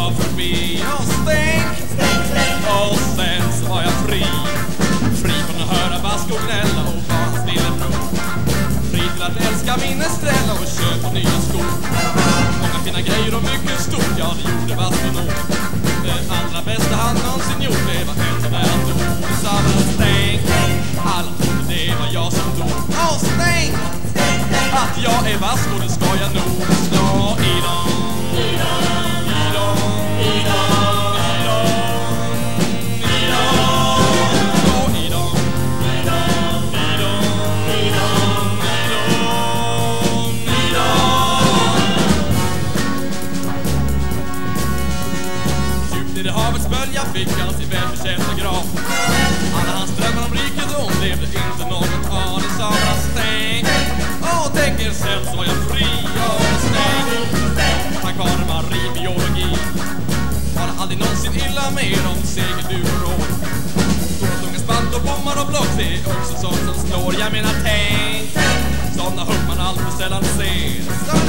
var förbi och stänk. Och sen så var jag fri. Fri från att höra Vasco gnälla och var hans lillebror. Fri till att älska min Estrella och köpa nya skor. Många fina grejer och mycket stort, ja det gjorde Vasco nog. Det allra bästa han någonsin gjort, det var ändå när han dog. Det sa han stänk. Alla trodde det var jag som dog. Och stänk! Att jag är Vasco, det ska jag nog slå idag. Havets bölja fick han sin välförtjänta grav. Alla hans drömmar om rikedom levde inte något av. Det sa han stäng. Och tänker sen så var jag fri. Och stäng. Tack vare marinbiologi var det aldrig någonsin illa mer om seger du och råd. Stora tunga spant och bommar och block, det är också sånt som slår. Jag menar tänk, sådana hugg man allt för sällan ser.